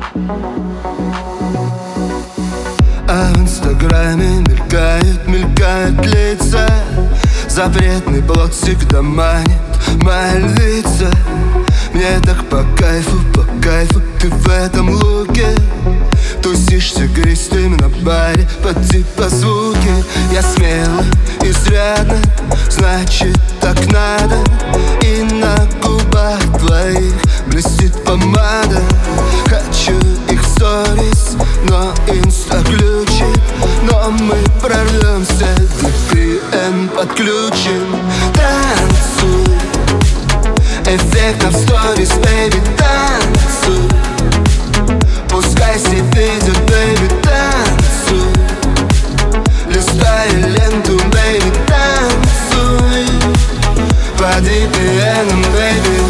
А в инстаграме мелькают лица. Запретный плод всегда манит, моя львица. Мне так по кайфу, ты в этом луке. Тусишь с игристым на баре под типа звуки. Я смелый, изрядно, значит так надо. И на губах твоих блестит помада. Хочу их в сторис, но инста глючит. Но мы прорвемся, VPN подключим. Танцуй, эффектно в сторис, бэйби, танцуй. Пускай все видят, бэйби, танцуй. Листай ленту, бэйби, танцуй. Под VPN, бэйби.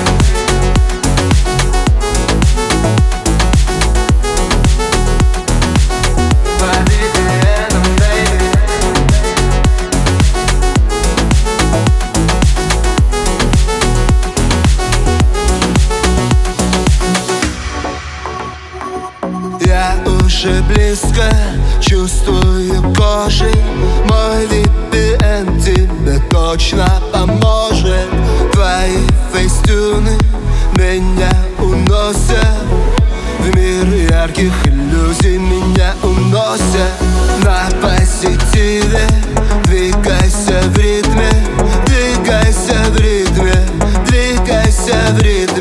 Я уже близко, чувствую кожей. Мой VPN тебе точно поможет. Твои фейстюны меня уносят в мир ярких иллюзий, меня уносят. На позитиве двигайся в ритме, двигайся в ритме, двигайся в ритме.